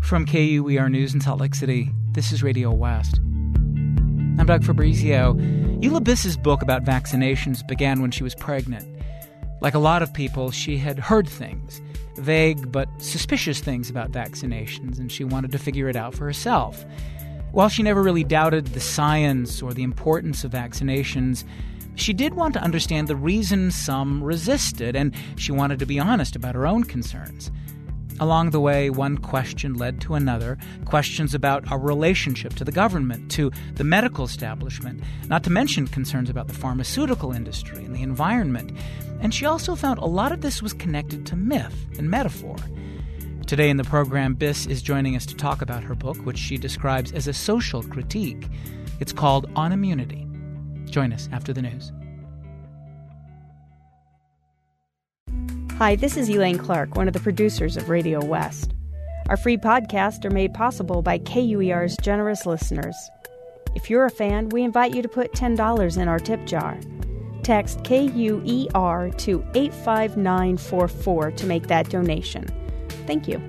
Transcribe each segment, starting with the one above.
From KUER News in Salt Lake City, this is Radio West. I'm Doug Fabrizio. Eula Biss's book about vaccinations began when she was pregnant. Like a lot of people, she had heard things, vague but suspicious things about vaccinations, and she wanted to figure it out for herself. While she never really doubted the science or the importance of vaccinations, she did want to understand the reason some resisted, and she wanted to be honest about her own concerns. Along the way, one question led to another, questions about our relationship to the government, to the medical establishment, not to mention concerns about the pharmaceutical industry and the environment. And she also found a lot of this was connected to myth and metaphor. Today in the program, Biss is joining us to talk about her book, which she describes as a social critique. It's called On Immunity. Join us after the news. Hi, this is Elaine Clark, one of the producers of Radio West. Our free podcasts are made possible by KUER's generous listeners. If you're a fan, we invite you to put $10 in our tip jar. Text KUER to 85944 to make that donation. Thank you.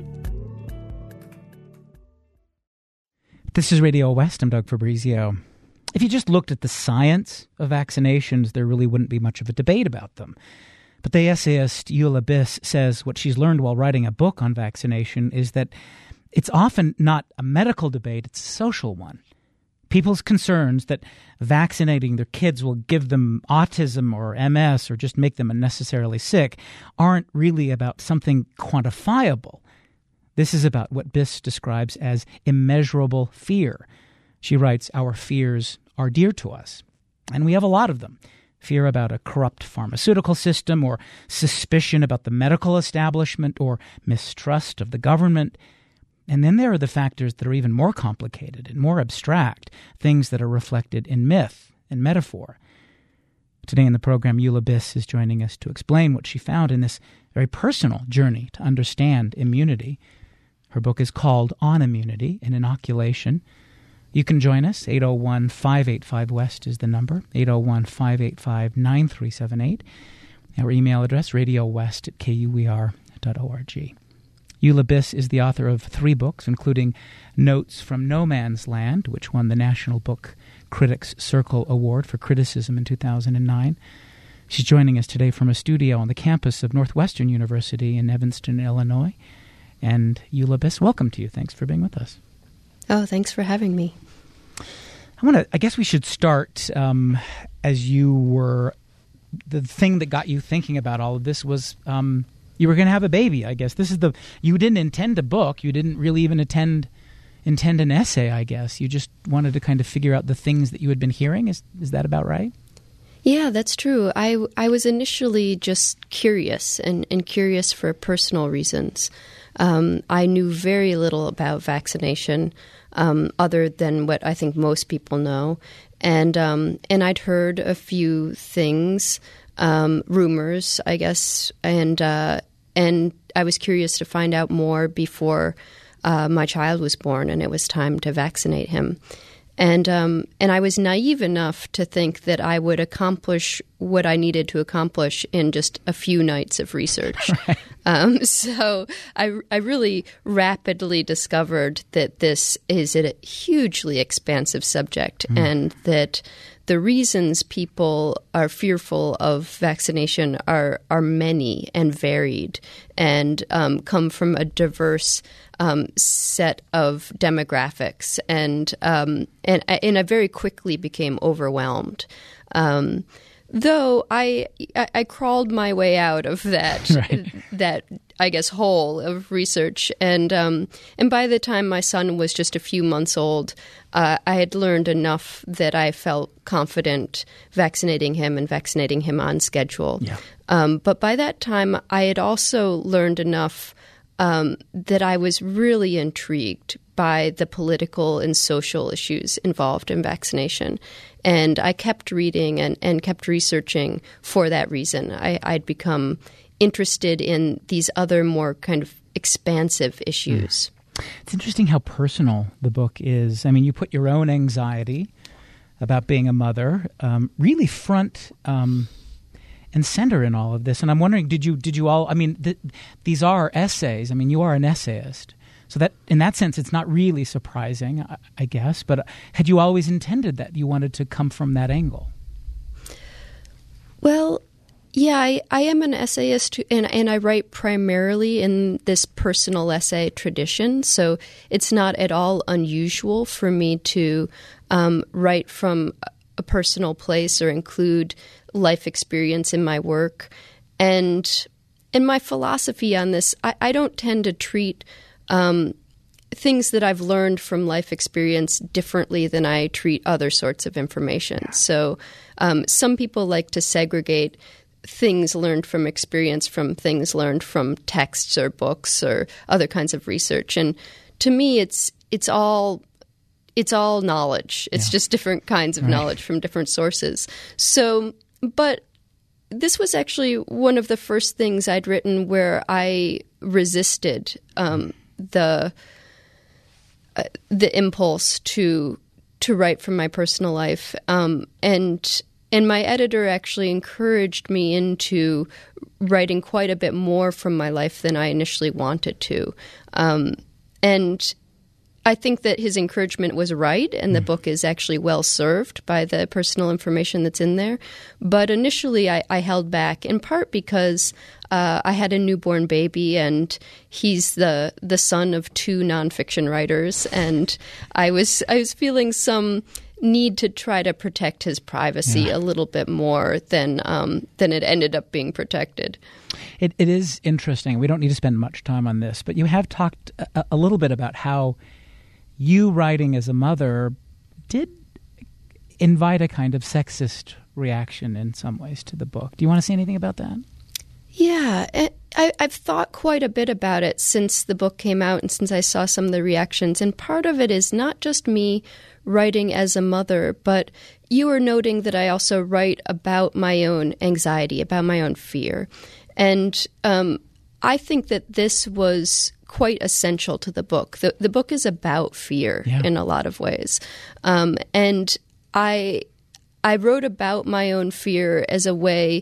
This is Radio West. I'm Doug Fabrizio. If you just looked at the science of vaccinations, there really wouldn't be much of a debate about them. But the essayist Eula Biss says what she's learned while writing a book on vaccination is that it's often not a medical debate, it's a social one. People's concerns that vaccinating their kids will give them autism or MS or just make them unnecessarily sick aren't really about something quantifiable. This is about what Biss describes as immeasurable fear. She writes, "Our fears are dear to us, and we have a lot of them. Fear about a corrupt pharmaceutical system, or suspicion about the medical establishment, or mistrust of the government. And then there are the factors that are even more complicated and more abstract, things that are reflected in myth and metaphor." Today in the program, Eula Biss is joining us to explain what she found in this very personal journey to understand immunity. Her book is called On Immunity, an Inoculation. You can join us. 801-585-WEST is the number, 801-585-9378. Our email address, radiowest@kuer.org. Eula Biss is the author of 3 books, including Notes from No Man's Land, which won the National Book Critics Circle Award for Criticism in 2009. She's joining us today from a studio on the campus of Northwestern University in Evanston, Illinois. And Eula Biss, welcome to you. Thanks for being with us. Oh, thanks for having me. I guess we should start as you were, the thing that got you thinking about all of this was you were going to have a baby, I guess. You didn't intend a book. You didn't really even intend an essay, I guess. You just wanted to kind of figure out the things that you had been hearing. Is that about right? Yeah, that's true. I was initially just curious and curious for personal reasons. I knew very little about vaccination other than what I think most people know. And I'd heard a few things, rumors, I guess, and I was curious to find out more before my child was born and it was time to vaccinate him. And I was naive enough to think that I would accomplish what I needed to accomplish in just a few nights of research. Right. So I really rapidly discovered that this is a hugely expansive subject and that the reasons people are fearful of vaccination are many and varied and come from a diverse set of demographics, and I very quickly became overwhelmed. Though I crawled my way out of that right. that I guess hole of research, and by the time my son was just a few months old, I had learned enough that I felt confident vaccinating him and vaccinating him on schedule. Yeah. But by that time, I had also learned enough that I was really intrigued by the political and social issues involved in vaccination. And I kept reading and kept researching for that reason. I'd become interested in these other more kind of expansive issues. It's interesting how personal the book is. I mean, you put your own anxiety about being a mother really front and center in all of this. And I'm wondering, did you all, I mean, these are essays. I mean, you are an essayist. So that, in that sense, it's not really surprising, I guess. But had you always intended that you wanted to come from that angle? Well, yeah, I am an essayist, and I write primarily in this personal essay tradition. So it's not at all unusual for me to write from a personal place or include life experience in my work. And my philosophy on this, I don't tend to treat things that I've learned from life experience differently than I treat other sorts of information. So some people like to segregate things learned from experience from things learned from texts or books or other kinds of research. And to me, it's all knowledge. It's just different kinds of knowledge from different sources. So, but this was actually one of the first things I'd written where I resisted the impulse to write from my personal life, and my editor actually encouraged me into writing quite a bit more from my life than I initially wanted to, and I think that his encouragement was right, and the book is actually well served by the personal information that's in there. But initially, I held back, in part because I had a newborn baby, and he's the son of two nonfiction writers, and I was feeling some need to try to protect his privacy a little bit more than it ended up being protected. It is interesting. We don't need to spend much time on this, but you have talked a little bit about how you writing as a mother did invite a kind of sexist reaction in some ways to the book. Do you want to say anything about that? Yeah, I've thought quite a bit about it since the book came out and since I saw some of the reactions. And part of it is not just me writing as a mother, but you were noting that I also write about my own anxiety, about my own fear. And I think that this was quite essential to the book. The book is about fear in a lot of ways. And I wrote about my own fear as a way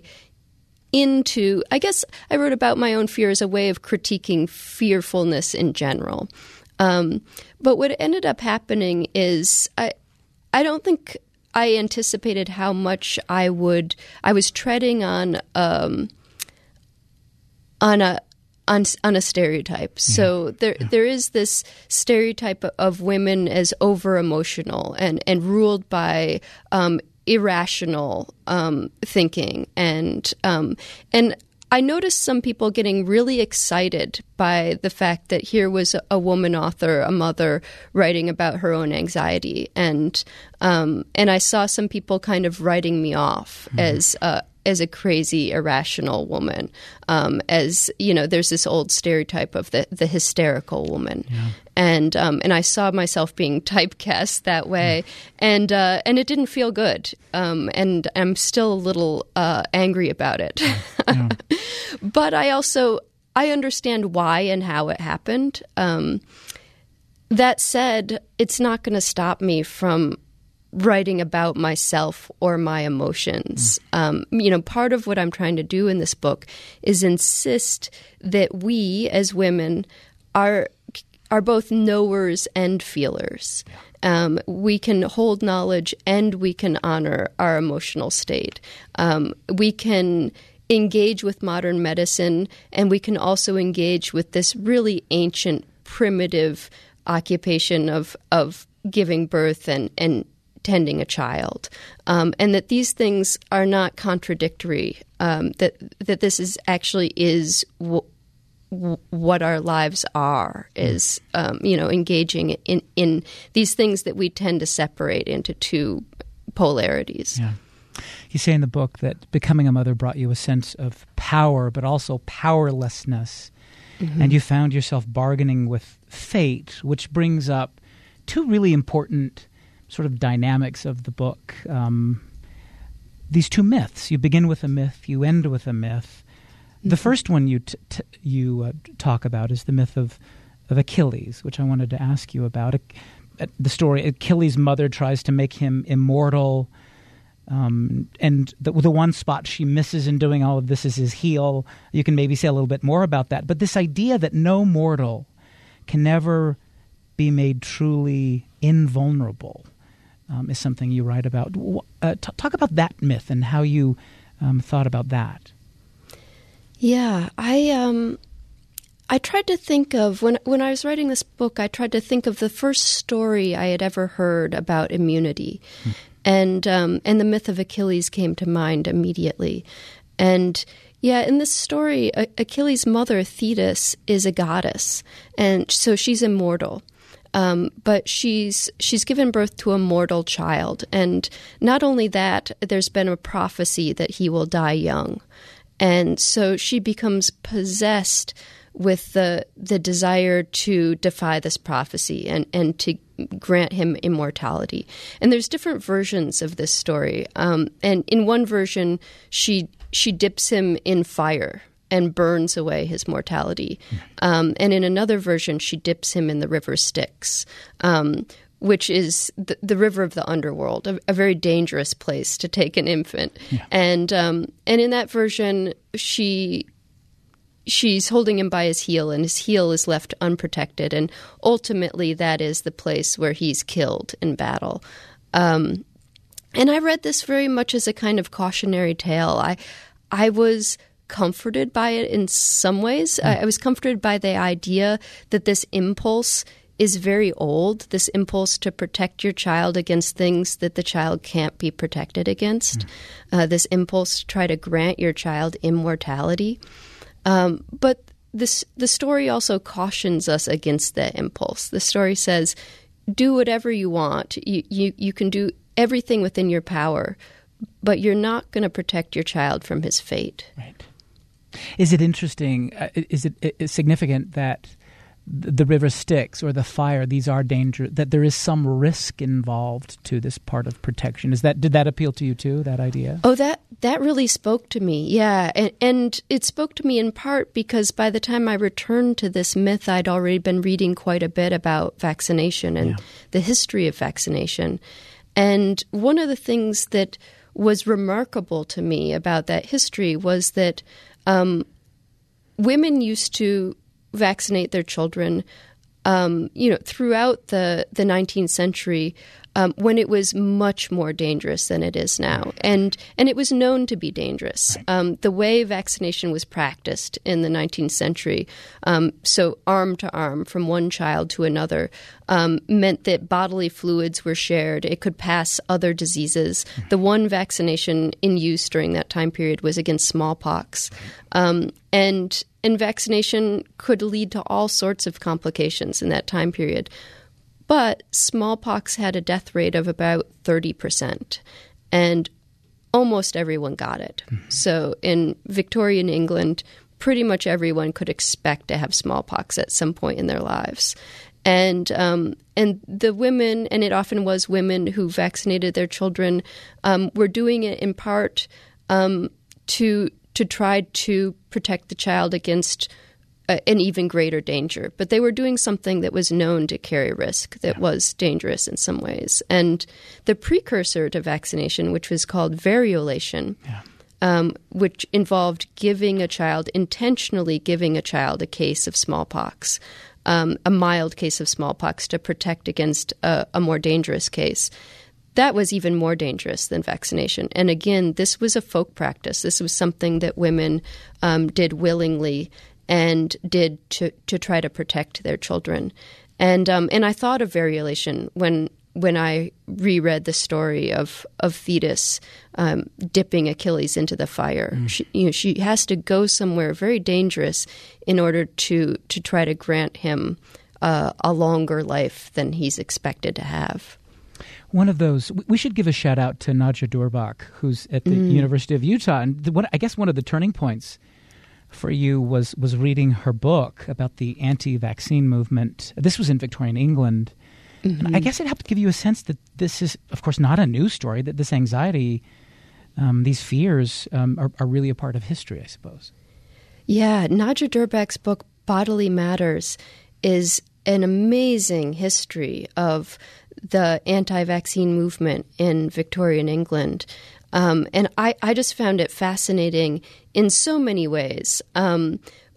I wrote about my own fear as a way of critiquing fearfulness in general. But what ended up happening is I don't think I anticipated how much I was treading on a stereotype. So there is this stereotype of women as over emotional and ruled by irrational thinking, and I noticed some people getting really excited by the fact that here was a woman author, a mother, writing about her own anxiety, and I saw some people kind of writing me off as a crazy, irrational woman. As you know, there's this old stereotype of the hysterical woman, and I saw myself being typecast that way, and it didn't feel good, and I'm still a little angry about it. But I understand why and how it happened. That said, it's not going to stop me from writing about myself or my emotions. Part of what I'm trying to do in this book is insist that we as women are both knowers and feelers. We can hold knowledge and we can honor our emotional state. We can engage with modern medicine, and we can also engage with this really ancient, primitive occupation of giving birth and tending a child, and that these things are not contradictory, that this is actually what our lives are, is engaging in these things that we tend to separate into two polarities. Yeah. You say in the book that becoming a mother brought you a sense of power, but also powerlessness, and you found yourself bargaining with fate, which brings up two really important sort of dynamics of the book. These two myths. You begin with a myth, you end with a myth. The first one you talk about is the myth of Achilles, which I wanted to ask you about. The story, Achilles' mother tries to make him immortal, and the one spot she misses in doing all of this is his heel. You can maybe say a little bit more about that. But this idea that no mortal can never be made truly invulnerable, is something you write about. Talk about that myth and how you thought about that. Yeah, I tried to think of, when I was writing this book, I tried to think of the first story I had ever heard about immunity. And the myth of Achilles came to mind immediately. And yeah, in this story, Achilles' mother, Thetis, is a goddess, and so she's immortal. But she's given birth to a mortal child. And not only that, there's been a prophecy that he will die young. And so she becomes possessed with the desire to defy this prophecy and to grant him immortality. And there's different versions of this story. And in one version, she dips him in fire and burns away his mortality. And in another version, she dips him in the river Styx, which is the river of the underworld, a very dangerous place to take an infant. Yeah. And in that version, she's holding him by his heel, and his heel is left unprotected. And ultimately, that is the place where he's killed in battle. And I read this very much as a kind of cautionary tale. I was comforted by it in some ways. I was comforted by the idea that this impulse is very old, this impulse to protect your child against things that the child can't be protected against, this impulse to try to grant your child immortality. But the story also cautions us against that impulse. The story says, do whatever you want. You can do everything within your power, but you're not going to protect your child from his fate. Right. Is it interesting, is it significant that the river Styx or the fire, these are dangerous, that there is some risk involved to this part of protection? Did that appeal to you too, that idea? Oh, that really spoke to me, yeah. And it spoke to me in part because by the time I returned to this myth, I'd already been reading quite a bit about vaccination and the history of vaccination. And one of the things that was remarkable to me about that history was that women used to vaccinate their children, throughout the 19th century, when it was much more dangerous than it is now. And it was known to be dangerous. The way vaccination was practiced in the 19th century, so arm to arm from one child to another, meant that bodily fluids were shared. It could pass other diseases. The one vaccination in use during that time period was against smallpox. And vaccination could lead to all sorts of complications in that time period. But smallpox had a death rate of about 30%, and almost everyone got it. So in Victorian England, pretty much everyone could expect to have smallpox at some point in their lives. And the women, and it often was women who vaccinated their children, were doing it in part to try to protect the child against an even greater danger. But they were doing something that was known to carry risk, that was dangerous in some ways. And the precursor to vaccination, which was called variolation, which involved intentionally giving a child a case of smallpox, a mild case of smallpox to protect against a more dangerous case. That was even more dangerous than vaccination. And again, this was a folk practice. This was something that women did willingly and did to try to protect their children. And I thought of variolation when I reread the story of Thetis dipping Achilles into the fire. She has to go somewhere very dangerous in order to try to grant him a longer life than he's expected to have. One of those, we should give a shout out to Nadja Durbach, who's at the University of Utah. And I guess one of the turning points for you was reading her book about the anti-vaccine movement. This was in Victorian England. And I guess it helped give you a sense that this is, of course, not a news story, that this anxiety, these fears are really a part of history, I suppose. Yeah, Nadja Durbach's book, Bodily Matters, is an amazing history of the anti-vaccine movement in Victorian England. And I just found it fascinating in so many ways.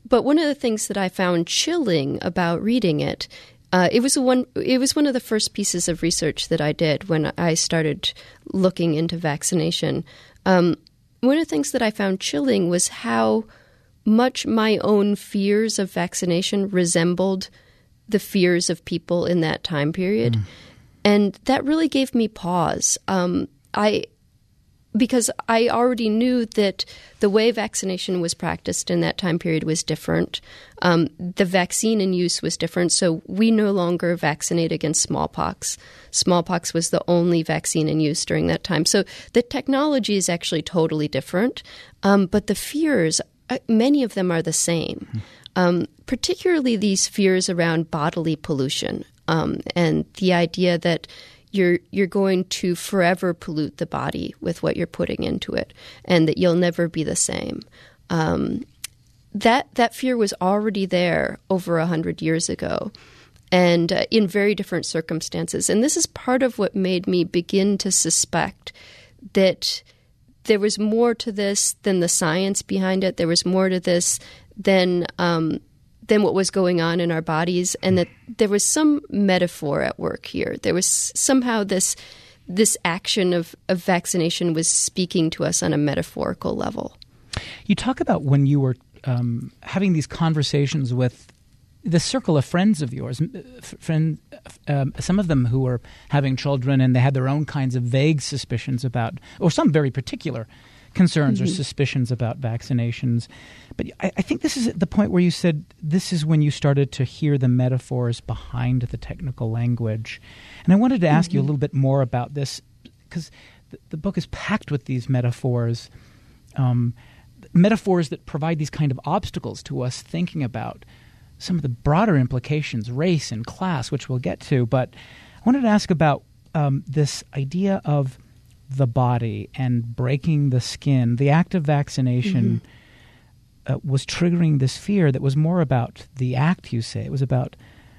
But one of the things that I found chilling about reading it, it was one of the first pieces of research that I did when I started looking into vaccination. One of the things that I found chilling was how much my own fears of vaccination resembled the fears of people in that time period. And that really gave me pause. Because I already knew that the way vaccination was practiced in that time period was different. The vaccine in use was different, so we no longer vaccinate against smallpox. Smallpox was the only vaccine in use during that time. So the technology is actually totally different, but the fears, many of them are the same, particularly these fears around bodily pollution and the idea that you're going to forever pollute the body with what you're putting into it, and that you'll never be the same. That fear was already there over 100 years ago, and in very different circumstances. And this is part of what made me begin to suspect that there was more to this than the science behind it. There was more to this than what was going on in our bodies, and that there was some metaphor at work here. There was somehow this action of vaccination was speaking to us on a metaphorical level. You talk about when you were having these conversations with the circle of friends of yours, some of them who were having children, and they had their own kinds of vague suspicions about, or some very particular concerns or suspicions about vaccinations. But I think this is the point where you said this is when you started to hear the metaphors behind the technical language. And I wanted to ask you a little bit more about this, because the book is packed with these metaphors, metaphors that provide these kind of obstacles to us thinking about some of the broader implications, race and class, which we'll get to. But I wanted to ask about this idea of the body and breaking the skin. The act of vaccination was triggering this fear that was more about the act, you say. It was about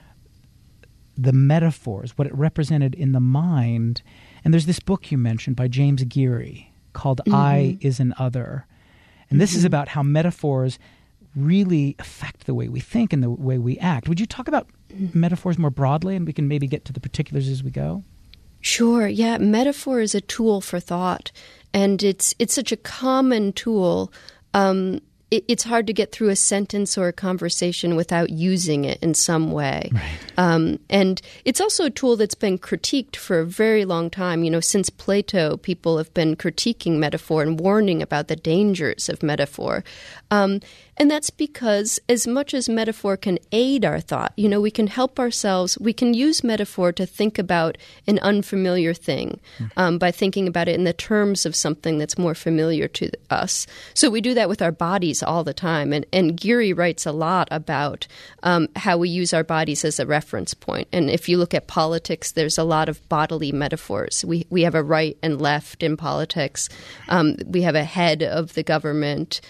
the metaphors, what it represented in the mind. And there's this book you mentioned by James Geary called I Is an Other. And this is about how metaphors really affect the way we think and the way we act. Would you talk about metaphors more broadly, and we can maybe get to the particulars as we go? Sure. Yeah. Metaphor is a tool for thought, and it's such a common tool. It's hard to get through a sentence or a conversation without using it in some way. Right. And it's also a tool that's been critiqued for a very long time. You know, since Plato, people have been critiquing metaphor and warning about the dangers of metaphor. And that's because as much as metaphor can aid our thought, you know, we can help ourselves. We can use metaphor to think about an unfamiliar thing by thinking about it in the terms of something that's more familiar to us. So we do that with our bodies all the time. And Geary writes a lot about how we use our bodies as a reference point. And if you look at politics, there's a lot of bodily metaphors. We have a right and left in politics. We have a head of the government.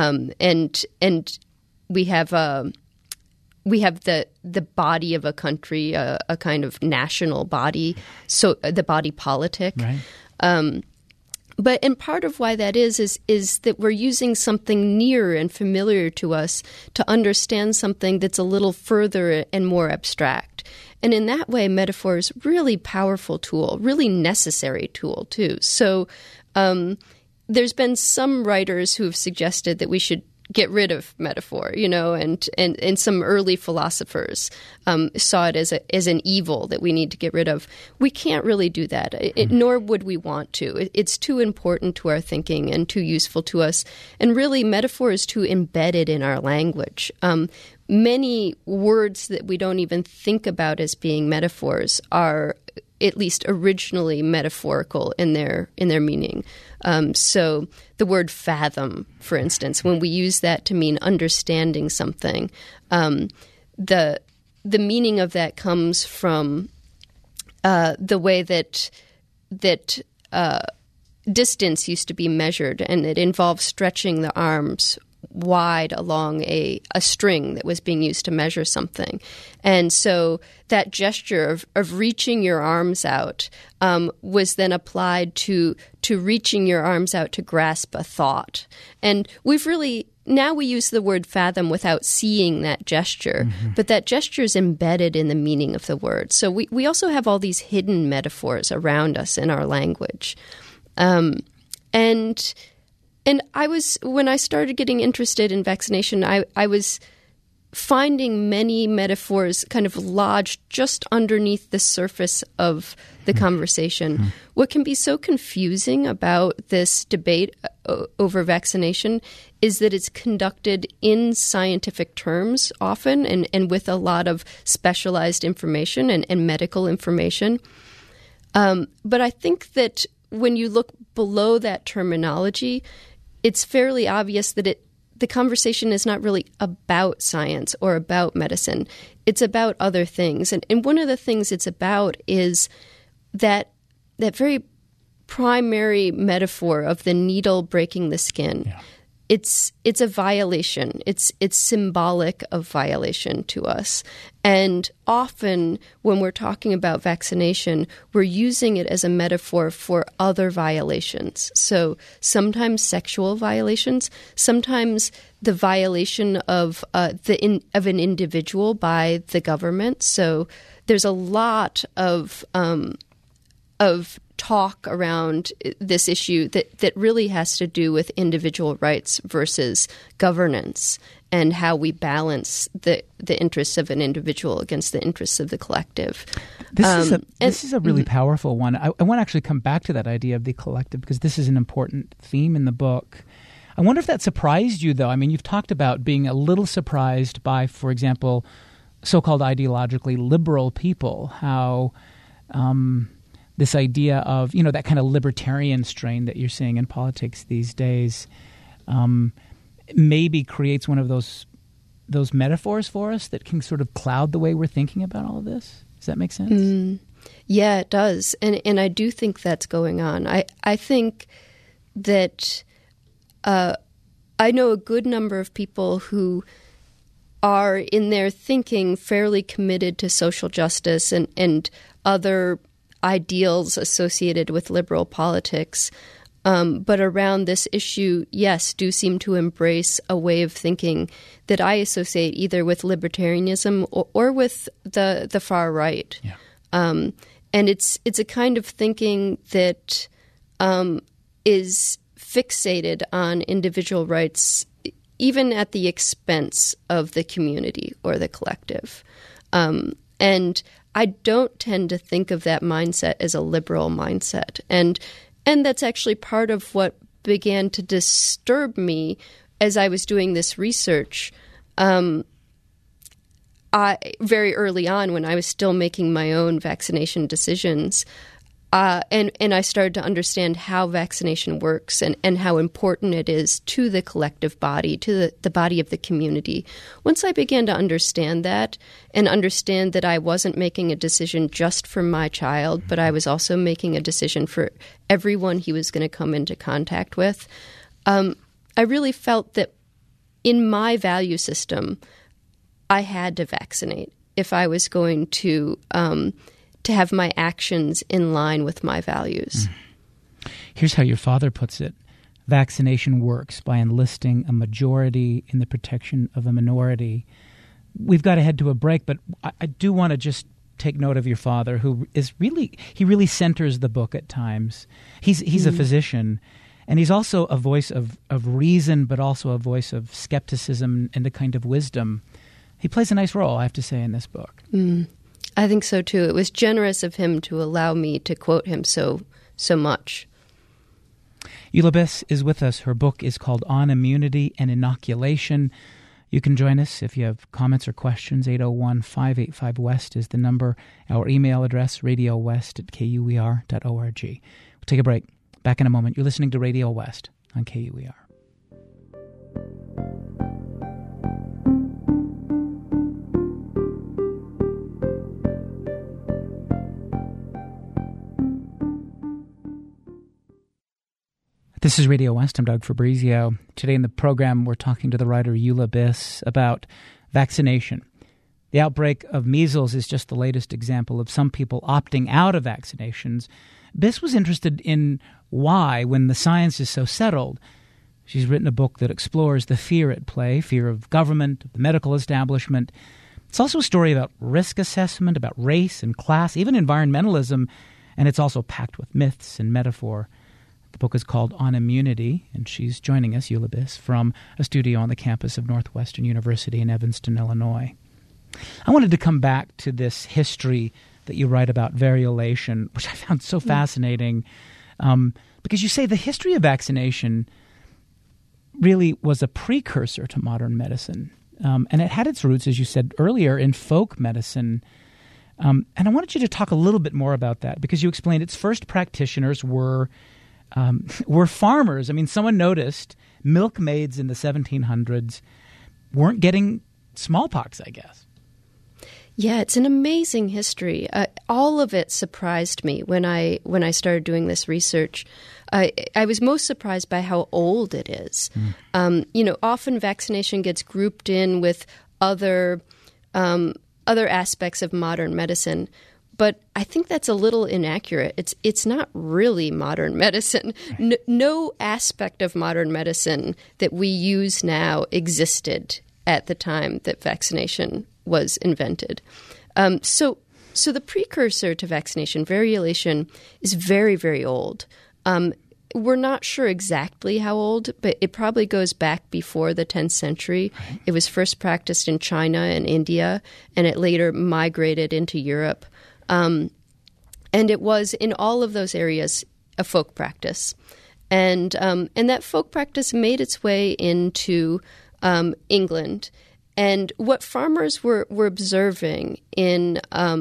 And we have the body of a country, a kind of national body, so the body politic. Right. And part of why that is that we're using something near and familiar to us to understand something that's a little further and more abstract. And in that way, metaphor is a really powerful tool, really necessary tool too. So there's been some writers who have suggested that we should get rid of metaphor, you know, and some early philosophers saw it as an evil that we need to get rid of. We can't really do that, nor would we want to. It's too important to our thinking and too useful to us. And really, metaphor is too embedded in our language. Many words that we don't even think about as being metaphors are at least originally metaphorical in their meaning. So the word fathom, for instance, when we use that to mean understanding something, the meaning of that comes from the way that distance used to be measured, and it involves stretching the arms wide along a string that was being used to measure something. And so that gesture of reaching your arms out was then applied to reaching your arms out to grasp a thought. And we've really now we use the word fathom without seeing that gesture, but that gesture is embedded in the meaning of the word. So we also have all these hidden metaphors around us in our language. And I was, when I started getting interested in vaccination, I was finding many metaphors kind of lodged just underneath the surface of the conversation. What can be so confusing about this debate over vaccination is that it's conducted in scientific terms often and with a lot of specialized information and medical information. But I think that when you look below that terminology, it's fairly obvious that the conversation is not really about science or about medicine. It's about other things. And one of the things it's about is that very primary metaphor of the needle breaking the skin. Yeah. It's a violation. It's symbolic of violation to us. And often when we're talking about vaccination, we're using it as a metaphor for other violations. So sometimes sexual violations, sometimes the violation of of an individual by the government. So there's a lot of talk around this issue that really has to do with individual rights versus governance and how we balance the interests of an individual against the interests of the collective. This is a really powerful one. I want to actually come back to that idea of the collective because this is an important theme in the book. I wonder if that surprised you, though. I mean, you've talked about being a little surprised by, for example, so-called ideologically liberal people, how this idea of, that kind of libertarian strain that you're seeing in politics these days maybe creates one of those metaphors for us that can sort of cloud the way we're thinking about all of this. Does that make sense? Yeah, it does. And I do think that's going on. I think that I know a good number of people who are in their thinking fairly committed to social justice and other ideals associated with liberal politics, but around this issue, yes, do seem to embrace a way of thinking that I associate either with libertarianism or with the far right. Yeah. And it's a kind of thinking that is fixated on individual rights, even at the expense of the community or the collective. And I don't tend to think of that mindset as a liberal mindset. And that's actually part of what began to disturb me as I was doing this research. Very early on, when I was still making my own vaccination decisions, and I started to understand how vaccination works and how important it is to the collective body, to the body of the community. Once I began to understand that and understand that I wasn't making a decision just for my child, but I was also making a decision for everyone he was going to come into contact with, I really felt that in my value system, I had to vaccinate if I was going to have my actions in line with my values. Here's how your father puts it. Vaccination works by enlisting a majority in the protection of a minority. We've got to head to a break, but I do want to just take note of your father, who is he really centers the book at times. He's a physician, and he's also a voice of reason, but also a voice of skepticism and a kind of wisdom. He plays a nice role, I have to say, in this book. I think so, too. It was generous of him to allow me to quote him so much. Eula Biss is with us. Her book is called On Immunity and Inoculation. You can join us if you have comments or questions. 801-585-WEST is the number. Our email address, radiowest@kuer.org. We'll take a break. Back in a moment. You're listening to Radio West on KUER. This is Radio West. I'm Doug Fabrizio. Today in the program, we're talking to the writer Eula Biss about vaccination. The outbreak of measles is just the latest example of some people opting out of vaccinations. Biss was interested in why, when the science is so settled, She's written a book that explores the fear at play, fear of government, of the medical establishment. It's also a story about risk assessment, about race and class, even environmentalism, and it's also packed with myths and metaphor. The book is called On Immunity, and she's joining us, Eula Biss, from a studio on the campus of Northwestern University in Evanston, Illinois. I wanted to come back to this history that you write about variolation, which I found so fascinating, because you say the history of vaccination really was a precursor to modern medicine. And it had its roots, as you said earlier, in folk medicine. And I wanted you to talk a little bit more about that, because you explained its first practitioners were farmers. I mean, someone noticed milkmaids in the 1700s weren't getting smallpox, I guess. Yeah, it's an amazing history. All of it surprised me when I started doing this research. I was most surprised by how old it is. Often vaccination gets grouped in with other aspects of modern medicine. But I think that's a little inaccurate. It's not really modern medicine. Right. No aspect of modern medicine that we use now existed at the time that vaccination was invented. So the precursor to vaccination, variolation, is very, very old. We're not sure exactly how old, but it probably goes back before the 10th century. Right. It was first practiced in China and India, and it later migrated into Europe. And it was, in all of those areas, a folk practice. And that folk practice made its way into England. And what farmers were observing in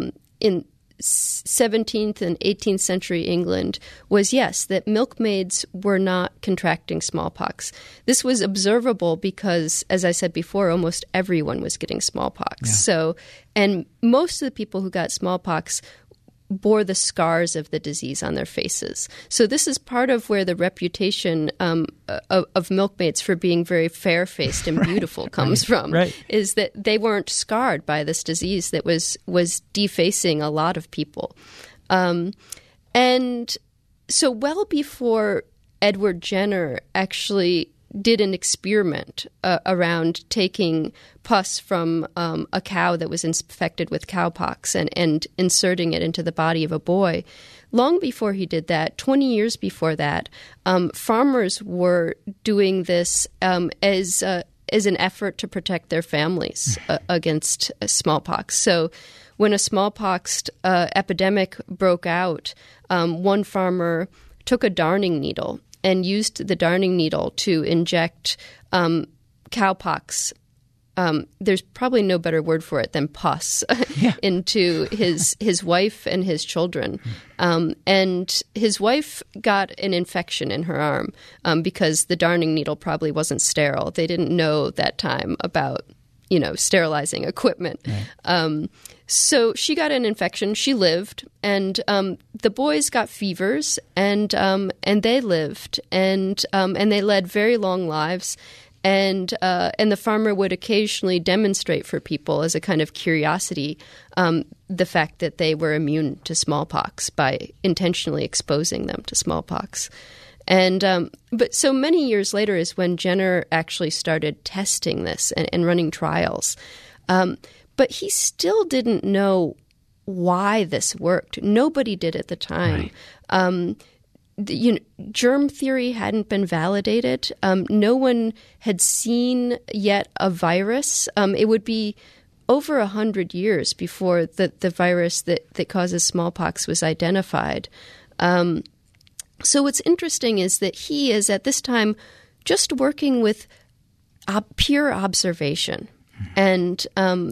17th and 18th century England was, yes, that milkmaids were not contracting smallpox. This was observable because, as I said before, almost everyone was getting smallpox. Yeah. So, and most of the people who got smallpox bore the scars of the disease on their faces. So this is part of where the reputation of milkmaids for being very fair-faced and beautiful comes from, is that they weren't scarred by this disease that was defacing a lot of people. And so well before Edward Jenner actually did an experiment around taking pus from a cow that was infected with cowpox and inserting it into the body of a boy. Long before he did that, 20 years before that, farmers were doing this as an effort to protect their families against smallpox. So when a smallpox epidemic broke out, one farmer took a darning needle and used the darning needle to inject cowpox. There's probably no better word for it than pus into his wife and his children. And his wife got an infection in her arm because the darning needle probably wasn't sterile. They didn't know that time about sterilizing equipment. Right. So she got an infection. She lived, and the boys got fevers, and they lived, and they led very long lives. And the farmer would occasionally demonstrate for people as a kind of curiosity the fact that they were immune to smallpox by intentionally exposing them to smallpox. And but so many years later is when Jenner actually started testing this and running trials. But he still didn't know why this worked. Nobody did at the time. Right. Germ theory hadn't been validated. No one had seen yet a virus. It would be over 100 years before the virus that causes smallpox was identified. So what's interesting is that he is at this time just working with pure observation, and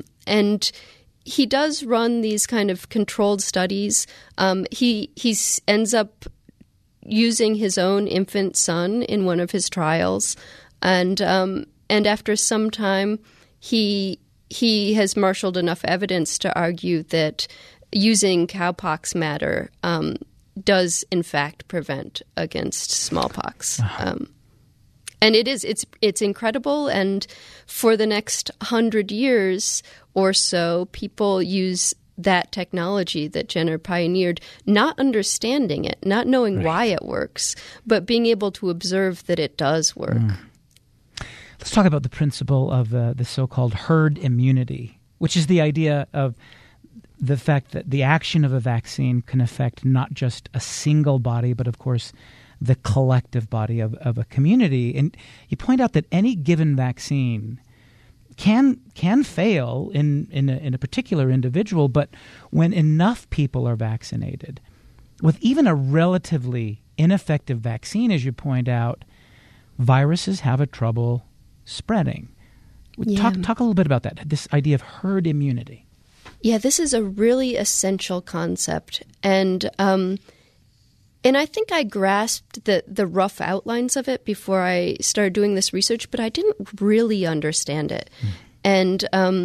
he does run these kind of controlled studies. He ends up using his own infant son in one of his trials, and after some time, he has marshaled enough evidence to argue that using cowpox matter does in fact prevent against smallpox. And it's incredible. And for the next 100 years or so, people use that technology that Jenner pioneered, not understanding it, not knowing why it works, but being able to observe that it does work. Let's talk about the principle of the so-called herd immunity, which is the idea of the fact that the action of a vaccine can affect not just a single body, but of course the collective body of a community. And you point out that any given vaccine can fail in a particular individual, but when enough people are vaccinated, with even a relatively ineffective vaccine, as you point out, viruses have a trouble spreading. Talk a little bit about that, this idea of herd immunity. Yeah, this is a really essential concept. And I think I grasped the rough outlines of it before I started doing this research, but I didn't really understand it. And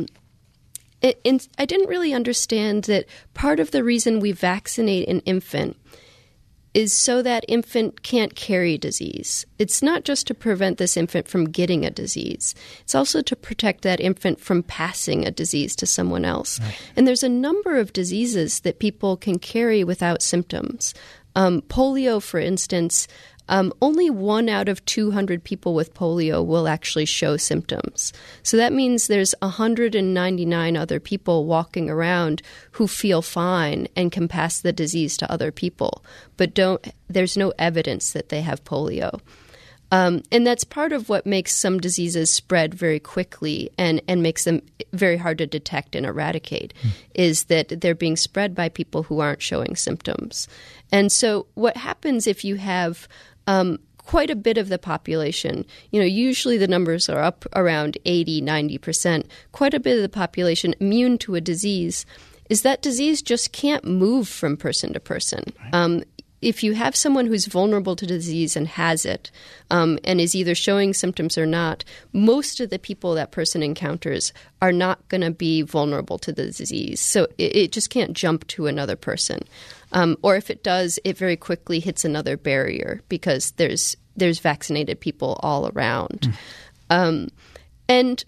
I didn't really understand that part of the reason we vaccinate an infant is so that infant can't carry disease. It's not just to prevent this infant from getting a disease. It's also to protect that infant from passing a disease to someone else. Right. And there's a number of diseases that people can carry without symptoms. Polio, for instance, only 1 out of 200 people with polio will actually show symptoms. So that means there's 199 other people walking around who feel fine and can pass the disease to other people, but there's no evidence that they have polio. And that's part of what makes some diseases spread very quickly and makes them very hard to detect and eradicate, is that they're being spread by people who aren't showing symptoms. And so what happens if you have quite a bit of the population, usually the numbers are up around 80, 90%, quite a bit of the population immune to a disease, is that disease just can't move from person to person. Right. If you have someone who's vulnerable to disease and has it, and is either showing symptoms or not, most of the people that person encounters are not going to be vulnerable to the disease. So it just can't jump to another person. Or if it does, it very quickly hits another barrier because there's vaccinated people all around. And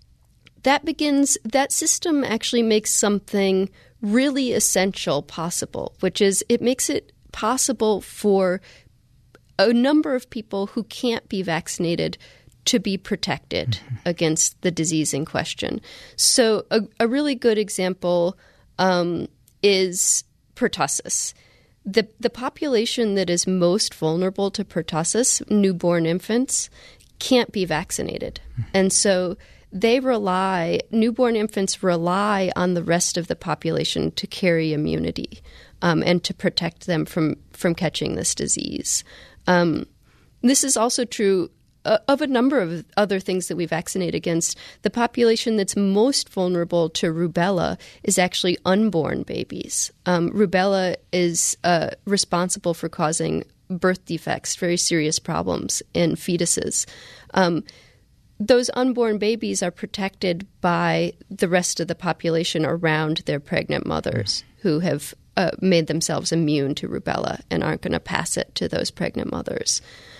that system actually makes something really essential possible, which is it makes it possible for a number of people who can't be vaccinated to be protected against the disease in question. So a really good example is pertussis. The population that is most vulnerable to pertussis, newborn infants, can't be vaccinated. And so newborn infants rely on the rest of the population to carry immunity and to protect them from catching this disease. This is also true of a number of other things that we vaccinate against. The population that's most vulnerable to rubella is actually unborn babies. Rubella is responsible for causing birth defects, very serious problems in fetuses. Those unborn babies are protected by the rest of the population around their pregnant mothers who have made themselves immune to rubella and aren't going to pass it to those pregnant mothers.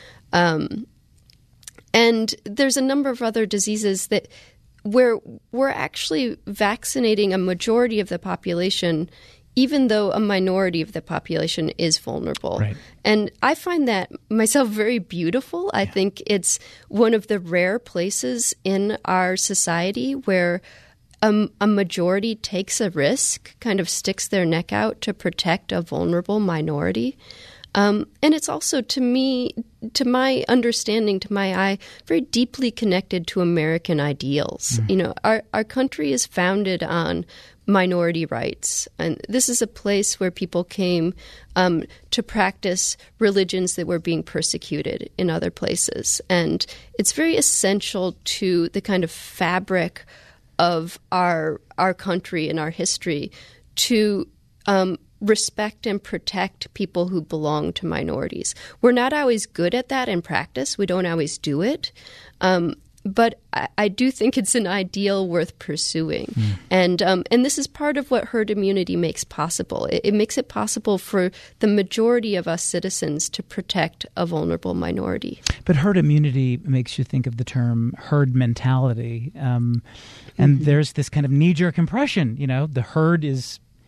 And there's a number of other diseases where we're actually vaccinating a majority of the population, even though a minority of the population is vulnerable. Right. And I find that myself very beautiful. I think it's one of the rare places in our society where a majority takes a risk, kind of sticks their neck out to protect a vulnerable minority. And it's also, to me, to my understanding, to my eye, very deeply connected to American ideals. Our country is founded on minority rights. And this is a place where people came to practice religions that were being persecuted in other places. And it's very essential to the kind of fabric of our country and our history to respect and protect people who belong to minorities. We're not always good at that in practice. We don't always do it. But I do think it's an ideal worth pursuing. And this is part of what herd immunity makes possible. It makes it possible for the majority of us citizens to protect a vulnerable minority. But herd immunity makes you think of the term herd mentality. And there's this kind of knee-jerk impression, the herd is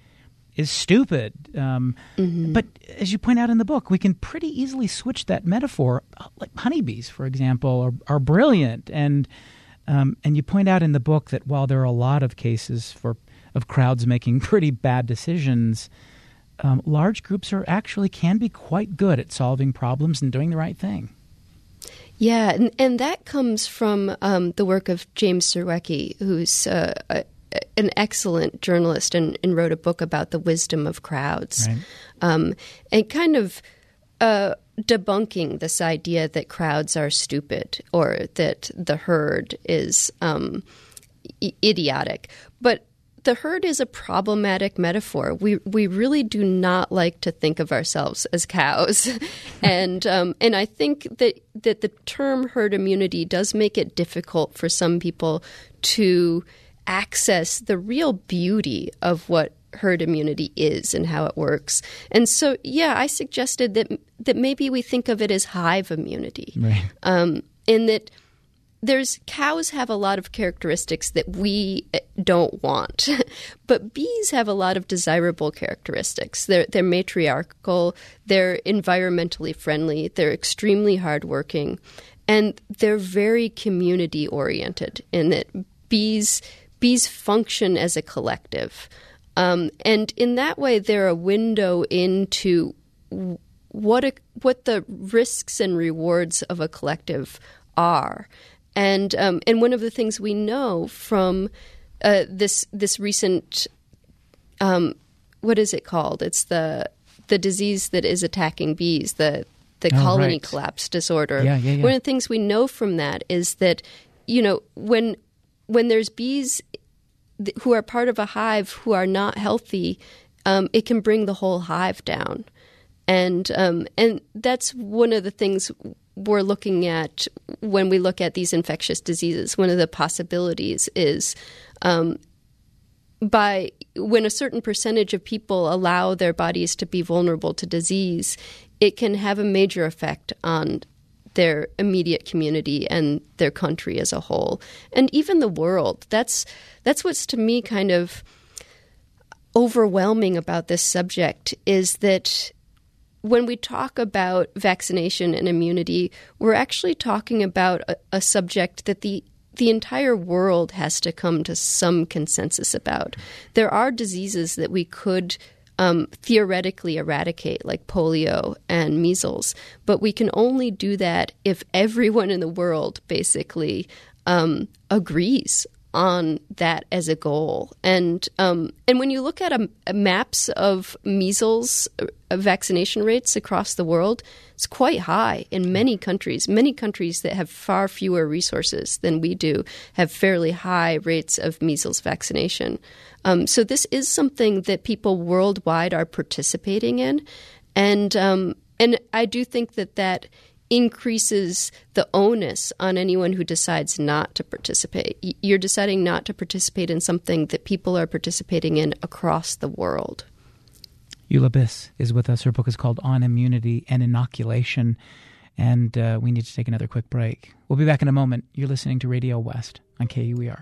is stupid. But as you point out in the book, we can pretty easily switch that metaphor. Like honeybees, for example, are brilliant. And you point out in the book that while there are a lot of cases of crowds making pretty bad decisions, large groups can be quite good at solving problems and doing the right thing. Yeah, and that comes from the work of James Surowiecki, who's an excellent journalist and wrote a book about the wisdom of crowds, and kind of debunking this idea that crowds are stupid or that the herd is idiotic. But the herd is a problematic metaphor. We really do not like to think of ourselves as cows, and I think that the term herd immunity does make it difficult for some people to access the real beauty of what herd immunity is and how it works. And so, I suggested that maybe we think of it as hive immunity, in that cows have a lot of characteristics that we don't want, but bees have a lot of desirable characteristics. They're matriarchal, they're environmentally friendly, they're extremely hardworking, and they're very community oriented in that bees function as a collective. And in that way, they're a window into what the risks and rewards of a collective are. And one of the things we know from this recent what is it called? It's the disease that is attacking bees, the colony collapse disorder. Yeah. One of the things we know from that is that when there's bees who are part of a hive who are not healthy, it can bring the whole hive down. And that's one of the things we're looking at when we look at these infectious diseases. One of the possibilities is when a certain percentage of people allow their bodies to be vulnerable to disease, it can have a major effect on their immediate community and their country as a whole, and even the world. That's what's to me kind of overwhelming about this subject, is that when we talk about vaccination and immunity, we're actually talking about a subject that the entire world has to come to some consensus about. There are diseases that we could theoretically eradicate, like polio and measles, but we can only do that if everyone in the world basically agrees on that as a goal. And when you look at maps of measles vaccination rates across the world, it's quite high in many countries. Many countries that have far fewer resources than we do have fairly high rates of measles vaccination. So this is something that people worldwide are participating in. And I do think that increases the onus on anyone who decides not to participate. You're deciding not to participate in something that people are participating in across the world. Eula Biss is with us. Her book is called On Immunity and Inoculation, and we need to take another quick break. We'll be back in a moment. You're listening to Radio West on KUER.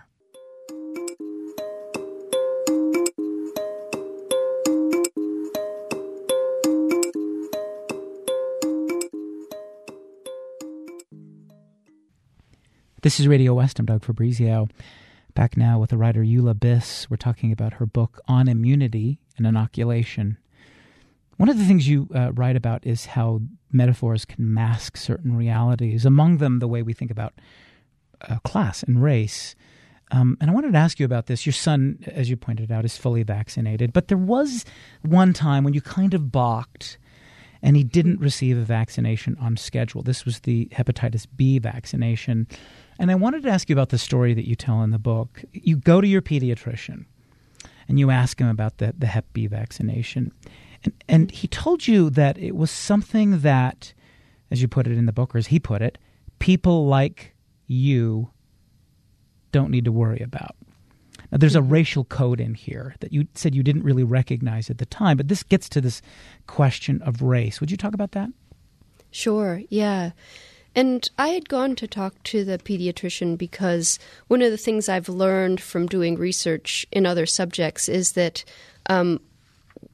This is Radio West. I'm Doug Fabrizio. Back now with the writer Eula Biss. We're talking about her book On Immunity and Inoculation. One of the things you write about is how metaphors can mask certain realities, among them the way we think about class and race. And I wanted to ask you about this. Your son, as you pointed out, is fully vaccinated, but there was one time when you kind of balked and he didn't receive a vaccination on schedule. This was the hepatitis B vaccination. And I wanted to ask you about the story that you tell in the book. You go to your pediatrician and you ask him about the Hep B vaccination. And he told you that it was something that, as you put it in the book, or as he put it, people like you don't need to worry about. Now, there's a racial code in here that you said you didn't really recognize at the time, but this gets to this question of race. Would you talk about that? Sure, yeah. And I had gone to talk to the pediatrician because one of the things I've learned from doing research in other subjects is that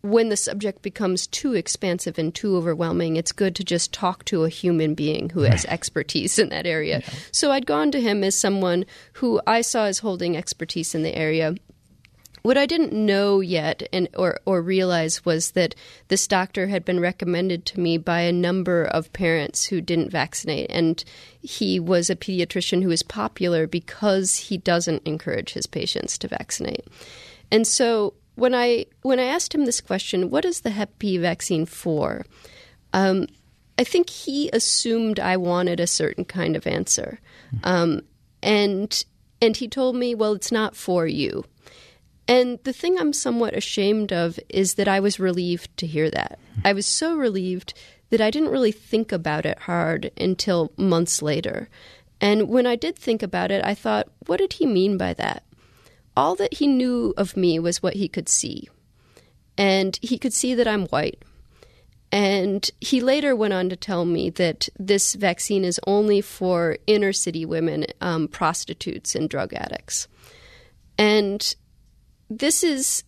when the subject becomes too expansive and too overwhelming, it's good to just talk to a human being who has expertise in that area. Yeah. So I'd gone to him as someone who I saw as holding expertise in the area. What I didn't know yet or realize was that this doctor had been recommended to me by a number of parents who didn't vaccinate. And he was a pediatrician who is popular because he doesn't encourage his patients to vaccinate. And so when I asked him this question, what is the Hep B vaccine for? I think he assumed I wanted a certain kind of answer. And he told me, well, it's not for you. And the thing I'm somewhat ashamed of is that I was relieved to hear that. I was so relieved that I didn't really think about it hard until months later. And when I did think about it, I thought, what did he mean by that? All that he knew of me was what he could see. And he could see that I'm white. And he later went on to tell me that this vaccine is only for inner city women, prostitutes, and drug addicts. And this is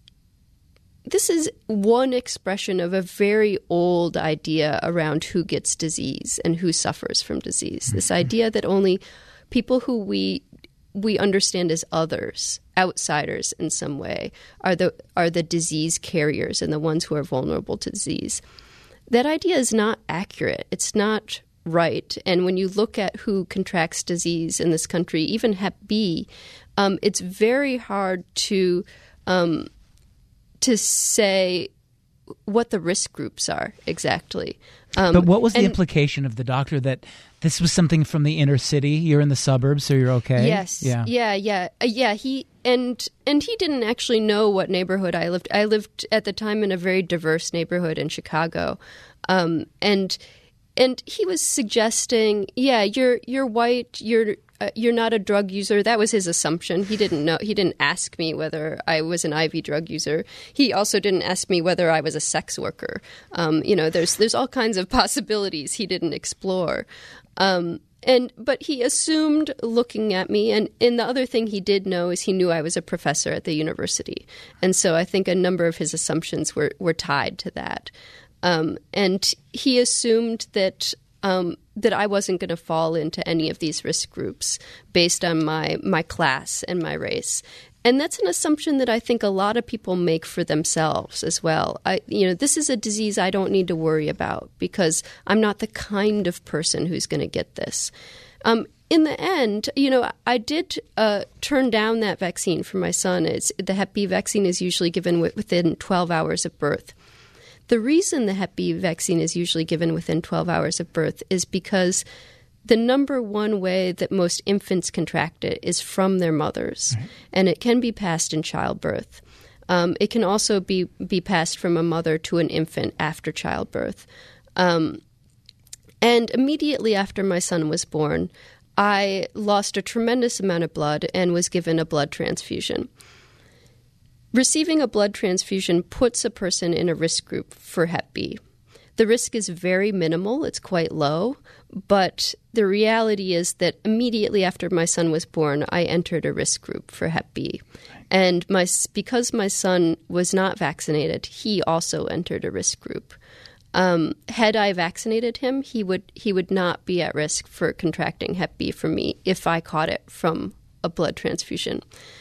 one expression of a very old idea around who gets disease and who suffers from disease. This idea that only people who we understand as others, outsiders in some way, are the disease carriers and the ones who are vulnerable to disease. That idea is not accurate. It's not right. And when you look at who contracts disease in this country, even Hep B, it's very hard to say what the risk groups are exactly. But what was the implication of the doctor that this was something from the inner city? You're in the suburbs, so you're okay? Yes. Yeah. He didn't actually know what neighborhood I lived. I lived at the time in a very diverse neighborhood in Chicago, and he was suggesting, you're white, you're not a drug user. That was his assumption. He didn't know. He didn't ask me whether I was an IV drug user. He also didn't ask me whether I was a sex worker. There's all kinds of possibilities he didn't explore. But he assumed looking at me, and the other thing he did know is he knew I was a professor at the university. And so I think a number of his assumptions were tied to that. And he assumed that I wasn't going to fall into any of these risk groups based on my class and my race. And that's an assumption that I think a lot of people make for themselves as well. This is a disease I don't need to worry about because I'm not the kind of person who's going to get this. In the end, I did turn down that vaccine for my son. The Hep B vaccine is usually given within 12 hours of birth. The reason the Hep B vaccine is usually given within 12 hours of birth is because the number one way that most infants contract it is from their mothers, right. And it can be passed in childbirth. It can also be passed from a mother to an infant after childbirth. And immediately after my son was born, I lost a tremendous amount of blood and was given a blood transfusion. Receiving a blood transfusion puts a person in a risk group for Hep B. The risk is very minimal. It's quite low. But the reality is that immediately after my son was born, I entered a risk group for Hep B. And because my son was not vaccinated, he also entered a risk group. Had I vaccinated him, he would not be at risk for contracting Hep B from me if I caught it from a blood transfusion.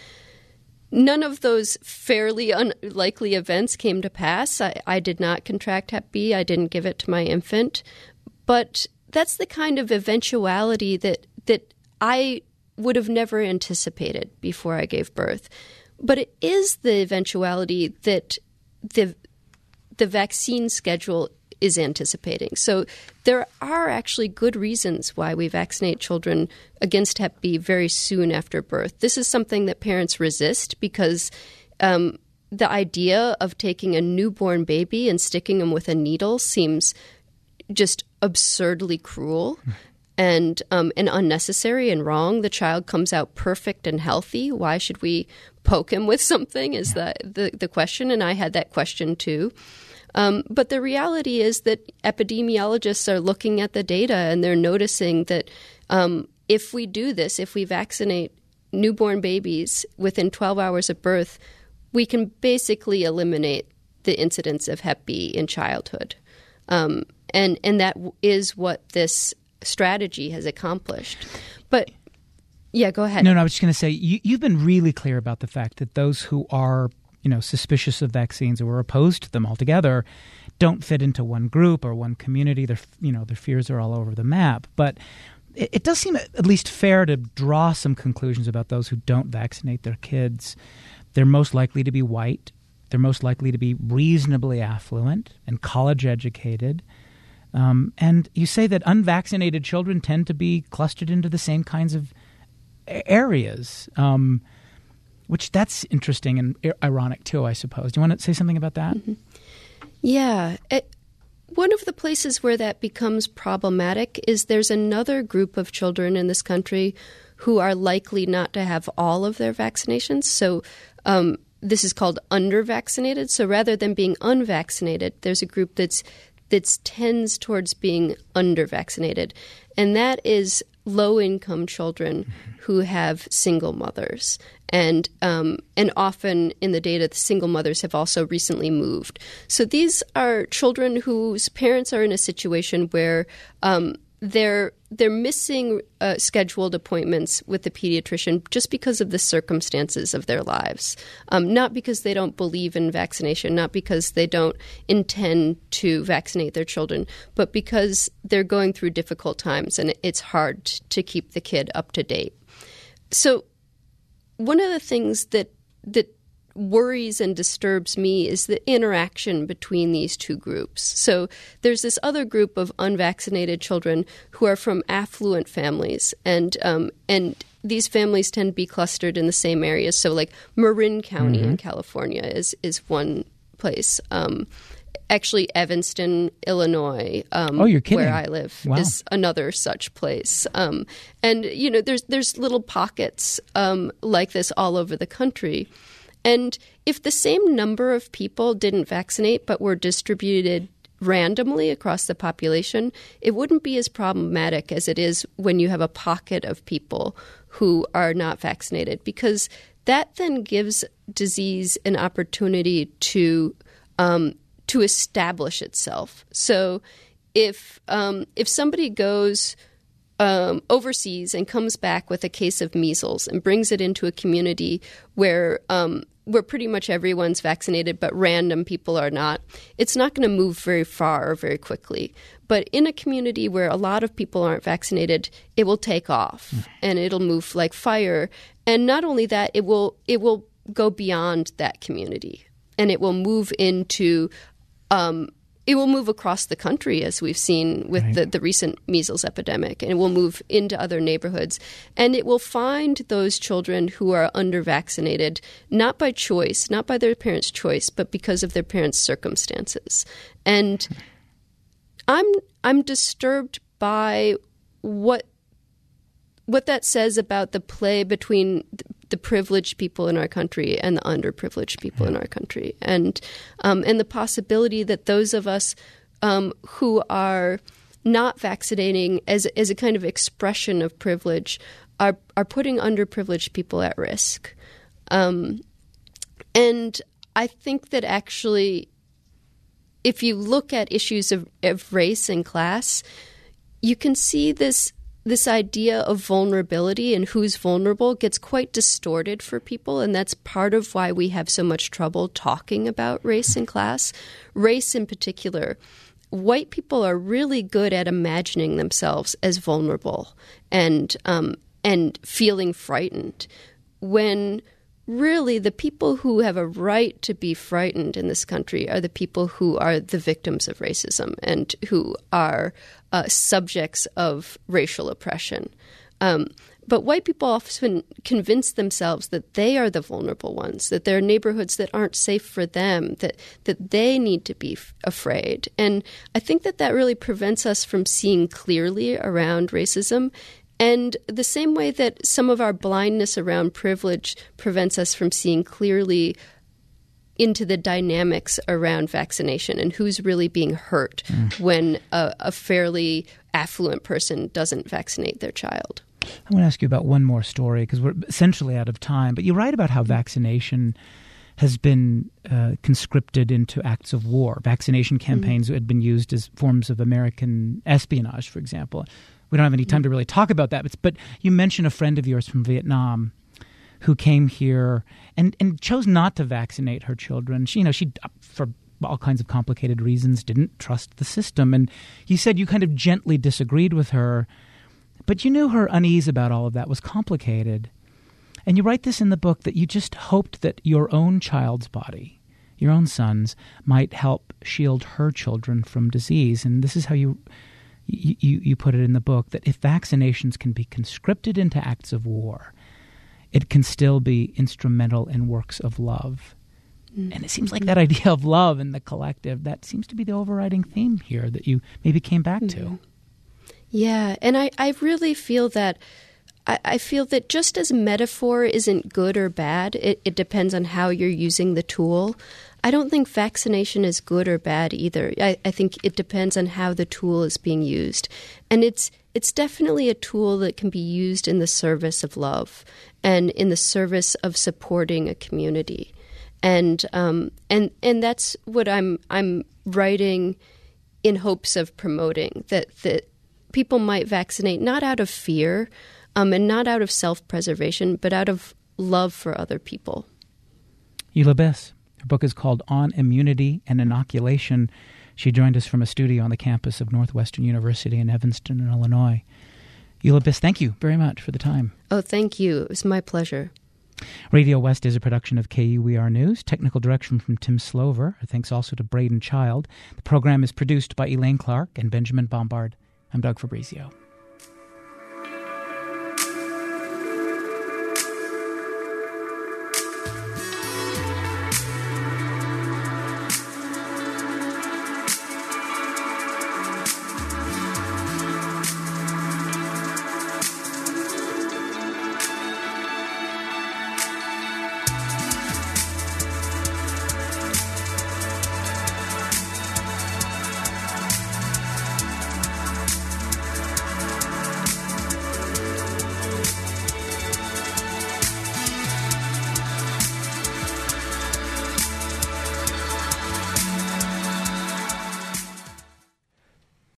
None of those fairly unlikely events came to pass. I did not contract Hep B. I didn't give it to my infant. But that's the kind of eventuality that I would have never anticipated before I gave birth. But it is the eventuality that the vaccine schedule is anticipating. So there are actually good reasons why we vaccinate children against Hep B very soon after birth. This is something that parents resist because the idea of taking a newborn baby and sticking them with a needle seems just absurdly cruel and unnecessary and wrong. The child comes out perfect and healthy. Why should we poke him with something is the question, and I had that question too. But the reality is that epidemiologists are looking at the data and they're noticing that if we do this, if we vaccinate newborn babies within 12 hours of birth, we can basically eliminate the incidence of Hep B in childhood. And that is what this strategy has accomplished. But yeah, go ahead. No, I was just going to say, you've been really clear about the fact that those who are, suspicious of vaccines or are opposed to them altogether don't fit into one group or one community. Their fears are all over the map. But it does seem at least fair to draw some conclusions about those who don't vaccinate their kids. They're most likely to be white. They're most likely to be reasonably affluent and college educated. And you say that unvaccinated children tend to be clustered into the same kinds of areas, which that's interesting and ironic too, I suppose. Do you want to say something about that? Mm-hmm. Yeah. One of the places where that becomes problematic is there's another group of children in this country who are likely not to have all of their vaccinations. So this is called undervaccinated. So rather than being unvaccinated, there's a group that tends towards being undervaccinated. And that is low-income children who have single mothers. And often in the data, the single mothers have also recently moved. So these are children whose parents are in a situation where they're missing scheduled appointments with the pediatrician just because of the circumstances of their lives, not because they don't believe in vaccination, not because they don't intend to vaccinate their children, but because they're going through difficult times and it's hard to keep the kid up to date. So one of the things that worries and disturbs me is the interaction between these two groups. So there's this other group of unvaccinated children who are from affluent families, and these families tend to be clustered in the same areas. So like Marin County in California is one place. Actually, Evanston, Illinois, you're kidding. where I live, is another such place. And there's little pockets like this all over the country. And if the same number of people didn't vaccinate but were distributed randomly across the population, it wouldn't be as problematic as it is when you have a pocket of people who are not vaccinated, because that then gives disease an opportunity to establish itself. So if somebody goes overseas and comes back with a case of measles and brings it into a community where pretty much everyone's vaccinated but random people are not, it's not going to move very far or very quickly. But in a community where a lot of people aren't vaccinated, it will take off and it'll move like fire. And not only that, it will go beyond that community, and it will move into it will move across the country, as we've seen with the recent measles epidemic, and it will move into other neighborhoods. And it will find those children who are under-vaccinated, not by choice, not by their parents' choice, but because of their parents' circumstances. And I'm disturbed by what that says about the play between the privileged people in our country and the underprivileged people in our country, and the possibility that those of us who are not vaccinating as a kind of expression of privilege are putting underprivileged people at risk. And I think that actually, if you look at issues of race and class, you can see this idea of vulnerability and who's vulnerable gets quite distorted for people, and that's part of why we have so much trouble talking about race and class. Race in particular, white people are really good at imagining themselves as vulnerable and feeling frightened, when really the people who have a right to be frightened in this country are the people who are the victims of racism and who are subjects of racial oppression. But white people often convince themselves that they are the vulnerable ones, that there are neighborhoods that aren't safe for them, that they need to be afraid. And I think that really prevents us from seeing clearly around racism. And the same way that some of our blindness around privilege prevents us from seeing clearly into the dynamics around vaccination and who's really being hurt when a fairly affluent person doesn't vaccinate their child. I want to ask you about one more story because we're essentially out of time. But you write about how vaccination has been conscripted into acts of war. Vaccination campaigns had been used as forms of American espionage, for example. We don't have any time to really talk about that, but you mentioned a friend of yours from Vietnam who came here and chose not to vaccinate her children. She, for all kinds of complicated reasons, didn't trust the system. And you said you kind of gently disagreed with her, but you knew her unease about all of that was complicated. And you write this in the book that you just hoped that your own child's body, your own son's, might help shield her children from disease. And this is how you put it in the book, that if vaccinations can be conscripted into acts of war, it can still be instrumental in works of love. And it seems like that idea of love and the collective, that seems to be the overriding theme here that you maybe came back to. Yeah, and I really feel that I feel that just as metaphor isn't good or bad, it depends on how you're using the tool. I don't think vaccination is good or bad either. I think it depends on how the tool is being used. And it's definitely a tool that can be used in the service of love and in the service of supporting a community. And that's what I'm writing in hopes of promoting, that people might vaccinate not out of fear, and not out of self-preservation, but out of love for other people. Eula Biss. Her book is called On Immunity and Inoculation. She joined us from a studio on the campus of Northwestern University in Evanston, Illinois. Eula Biss, thank you very much for the time. Oh, thank you. It was my pleasure. Radio West is a production of KUER News. Technical direction from Tim Slover. Thanks also to Braden Child. The program is produced by Elaine Clark and Benjamin Bombard. I'm Doug Fabrizio.